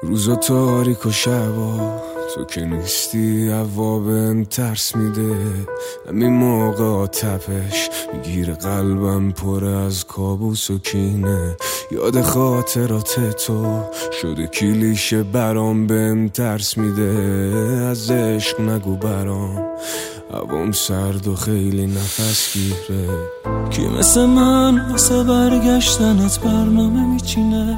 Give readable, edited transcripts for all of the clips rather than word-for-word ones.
روزا تاریک و شبا تو که نیستی هوا بهم ترس میده. همین موقع تپش میگیره قلبم پر از کابوس و کینه. یاد خاطرات تو شده کلیشه برام بهم ترس میده. از عشق نگو برام هوام سرد و خیلی نفس گیره. کی مثل من واسه برگشتنت برنامه میچینه؟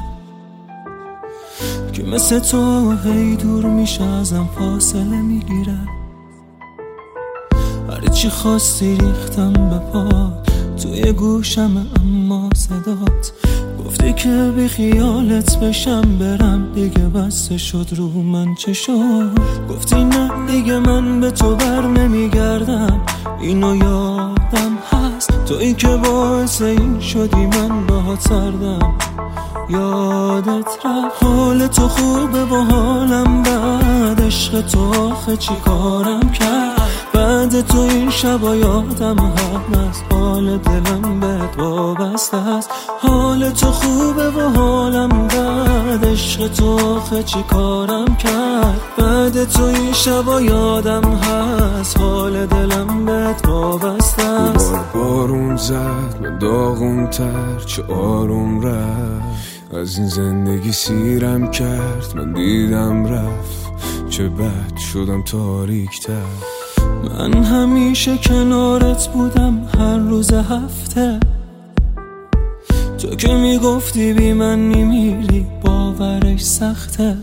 که مثل تو هی دور میشه ازم فاصله میگیره. هر چی خواستی ریختم به پات توی گوشم، اما صدات گفتی که بی خیالت بشم برم. دیگه بسته شد رو من چه شد؟ گفتی نه دیگه من به تو بر نمیگردم. اینو یادم هست تویی که باعث این شدی من باهات سردم. یادت رفت حال تو خوبه و حالم بد. عشق تو آخه چی کارم کرد؟ بعد تو این شبا یادم هست حال دلم بهت وابسته است. حال تو خوبه و حالم بد. عشق تو آخه چی کارم کرد؟ بعد تو این شبا یادم هست حال دلم بهت وابسته است. بارون زد من داغون تر چه آروم رفت. از این زندگی سیرم کرد من دیدم رفت. چه بد شدم تاریک تر. من همیشه کنارت بودم هر روز هفته. تو که میگفتی بی من نمیری باورش سخته.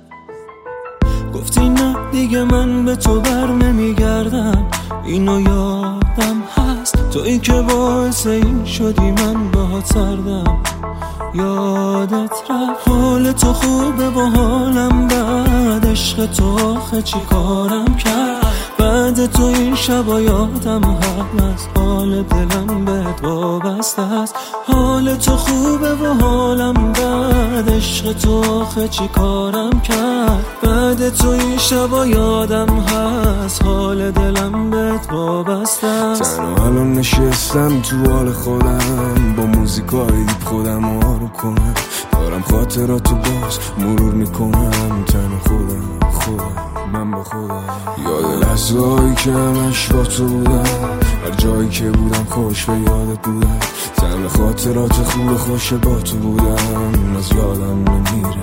گفتی نه دیگه من به تو بر نمیگردم. اینو یادم هست تویی که باعث این شدی من باهات سردم. یادت رفت حال تو خوبه و حالم بد. عشق تو آخه چی کارم کرد؟ بعد تو این شبا یادم هست حال دلم بهت وابسته است. حال تو خوبه و حالم بد. عشق تو آخه چی کارم کرد؟ بعد تو این شبا یادم هست حال دلم بهت وابسته است. تنها الان نشستم تو حال خودم با موزیکای دیپ خودم آروم کنم. دارم خاطراتو باز مرور میکنم. تنها خودم من با خودم. یاد لحظه‌هایی که همش با تو بودم. هر جایی که بودم خوش به یادت بودم. تنها خاطرات خوب خوش با تو بودم. از یادم نمیره